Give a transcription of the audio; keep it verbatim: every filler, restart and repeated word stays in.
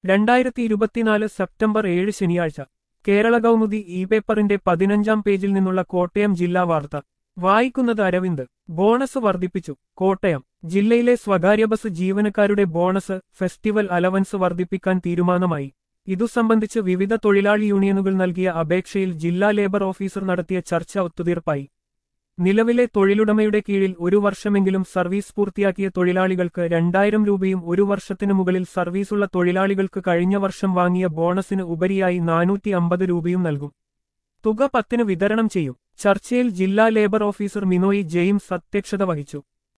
രണ്ടായിരത്തി ഇരുപത്തിനാല് സെപ്റ്റംബർ ഏഴ് ശനിയാഴ്ച കേരള കൗമുദി ഇ പേപ്പറിന്റെ പതിനഞ്ചാം പേജിൽ നിന്നുള്ള കോട്ടയം ജില്ലാ വാർത്ത വായിക്കുന്നത് അരവിന്ദ്. ബോണസ് വർദ്ധിപ്പിച്ചു. കോട്ടയം ജില്ലയിലെ സ്വകാര്യ ബസ് ജീവനക്കാരുടെ ബോണസ് ഫെസ്റ്റിവൽ അലവൻസ് വർദ്ധിപ്പിക്കാൻ തീരുമാനമായി. ഇതു സംബന്ധിച്ച് വിവിധ തൊഴിലാളി യൂണിയനുകൾ നൽകിയ അപേക്ഷയിൽ ജില്ലാ ലേബർ ഓഫീസർ നടത്തിയ ചർച്ച ഒത്തുതീർപ്പായി. നിലവിലെ തൊഴിലുടമയുടെ കീഴിൽ ഒരു വർഷമെങ്കിലും സർവീസ് പൂർത്തിയാക്കിയ തൊഴിലാളികൾക്ക് രണ്ടായിരം രൂപയും ഒരു വർഷത്തിനു മുകളിൽ സർവീസുള്ള തൊഴിലാളികൾക്ക് കഴിഞ്ഞ വർഷം വാങ്ങിയ ബോണസിന് ഉപരിയായി നാനൂറ്റി അമ്പത് രൂപയും നൽകും. തുക പത്തിന് വിതരണം ചെയ്യും. ചർച്ചയിൽ ജില്ലാ ലേബർ ഓഫീസർ മിനോയി ജെയിംസ് അധ്യക്ഷത വഹിച്ചു.